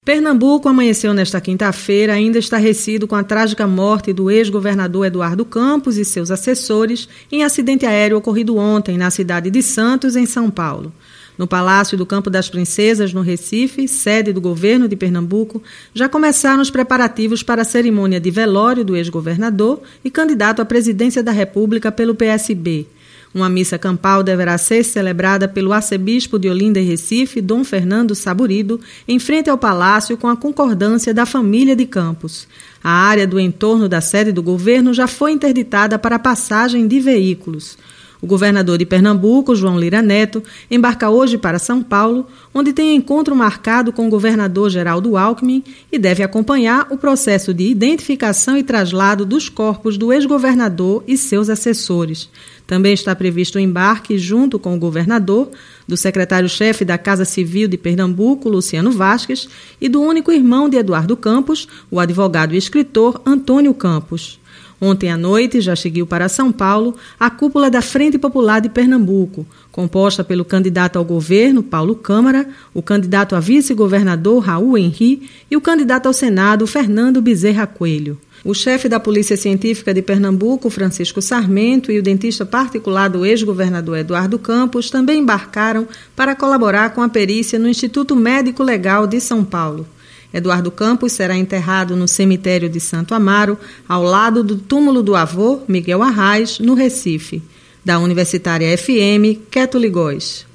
Pernambuco amanheceu nesta quinta-feira ainda estarrecido com a trágica morte do ex-governador Eduardo Campos e seus assessores em acidente aéreo ocorrido ontem na cidade de Santos, em São Paulo. No Palácio do Campo das Princesas, no Recife, sede do governo de Pernambuco, já começaram os preparativos para a cerimônia de velório do ex-governador e candidato à presidência da República pelo PSB. Uma missa campal deverá ser celebrada pelo arcebispo de Olinda e Recife, Dom Fernando Saburido, em frente ao palácio com a concordância da família de Campos. A área do entorno da sede do governo já foi interditada para a passagem de veículos. O governador de Pernambuco, João Lira Neto, embarca hoje para São Paulo, onde tem encontro marcado com o governador Geraldo Alckmin e deve acompanhar o processo de identificação e traslado dos corpos do ex-governador e seus assessores. Também está previsto o embarque, junto com o governador, do secretário-chefe da Casa Civil de Pernambuco, Luciano Vasques, e do único irmão de Eduardo Campos, o advogado e escritor Antônio Campos. Ontem à noite já seguiu para São Paulo a cúpula da Frente Popular de Pernambuco, composta pelo candidato ao governo, Paulo Câmara, o candidato a vice-governador, Raul Henri, e o candidato ao Senado, Fernando Bezerra Coelho. O chefe da Polícia Científica de Pernambuco, Francisco Sarmento, e o dentista particular do ex-governador Eduardo Campos também embarcaram para colaborar com a perícia no Instituto Médico Legal de São Paulo. Eduardo Campos será enterrado no cemitério de Santo Amaro, ao lado do túmulo do avô, Miguel Arraes, no Recife. Da Universitária FM, Keto Ligóis.